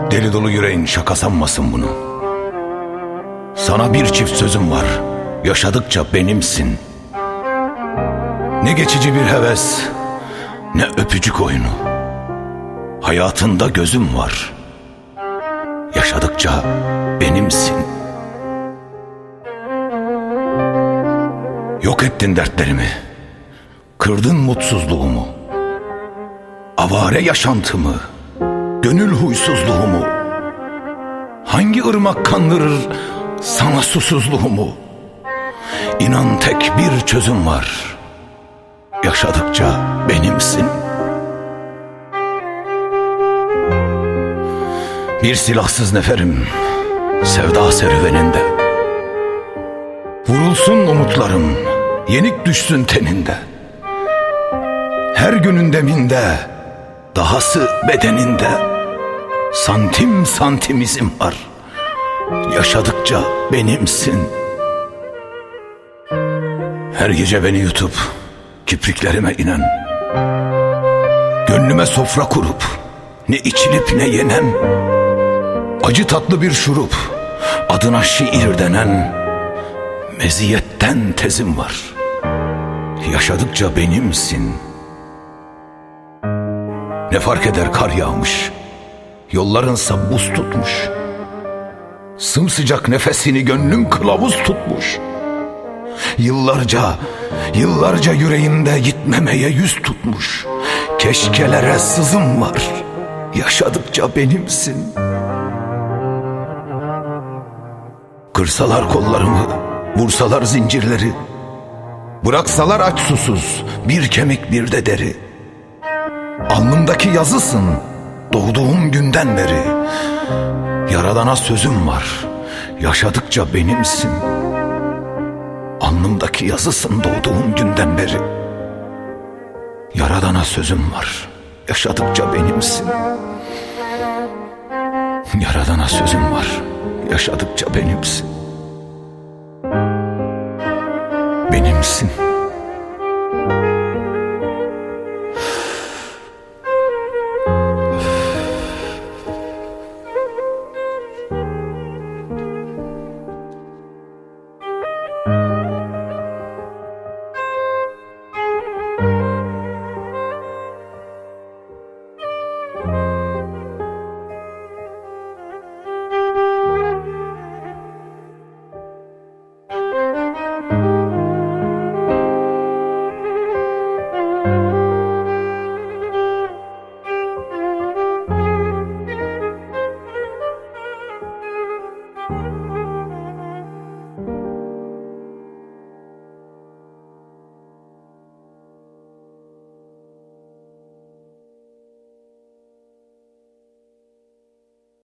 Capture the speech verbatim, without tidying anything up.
Deli dolu yüreğin şaka sanmasın bunu. Sana bir çift sözüm var, yaşadıkça benimsin. Ne geçici bir heves, ne öpücük oyunu. Hayatında gözüm var, yaşadıkça benimsin. Yok ettin dertlerimi, kırdın mutsuzluğumu, avare yaşantımı, gönül huysuzluğumu. Hangi ırmak kandırır sana susuzluğumu? İnan tek bir çözüm var, yaşadıkça benimsin. Bir silahsız neferim sevda serüveninde. Vurulsun umutlarım, yenik düşsün teninde. Her günün deminde, dahası bedeninde. Santim santim izim var, yaşadıkça benimsin. Her gece beni yutup kipriklerime inen, gönlüme sofra kurup ne içilip ne yenen, acı tatlı bir şurup adına şiir denen, meziyetten tezim var, yaşadıkça benimsin. Ne fark eder kar yağmış, yollarınsa buz tutmuş. Sımsıcak nefesini gönlüm kılavuz tutmuş. Yıllarca, yıllarca yüreğimde gitmemeye yüz tutmuş. Keşkelere sızım var, yaşadıkça benimsin. Kırsalar kollarımı, vursalar zincirleri, bıraksalar aç susuz, bir kemik bir de deri. Alnımdaki yazısın, doğduğum günden beri. Yaradana sözüm var, yaşadıkça benimsin. Alnımdaki yazısın, doğduğum günden beri. Yaradana sözüm var, yaşadıkça benimsin. Yaradana sözüm var, yaşadıkça benimsin. Benimsin.